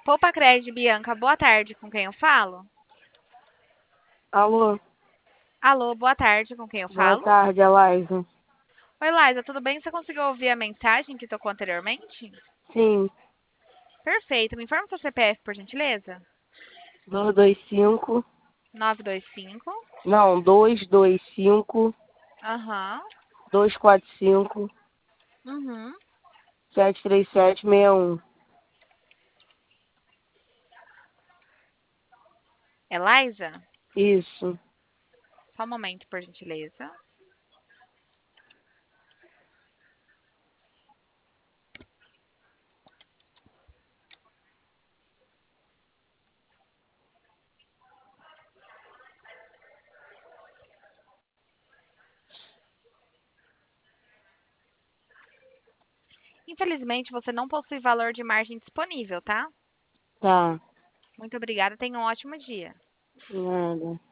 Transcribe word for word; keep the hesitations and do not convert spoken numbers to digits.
Poupa Crédito, Bianca, boa tarde, com quem eu falo? Alô, Alô, boa tarde, com quem eu boa falo? tarde, Eliza. Oi, Liza, tudo bem? Você conseguiu ouvir a mensagem que tocou anteriormente? Sim, Perfeito, me informa seu C P F, por gentileza. dois dois cinco, Nove dois cinco. não, dois dois cinco, Aham. dois quatro cinco, Uhum. sete três sete seis um. É Liza? Isso. Só um momento, por gentileza. Infelizmente, você não possui valor de margem disponível, tá? Tá, Muito obrigada, tenha um ótimo dia. nada.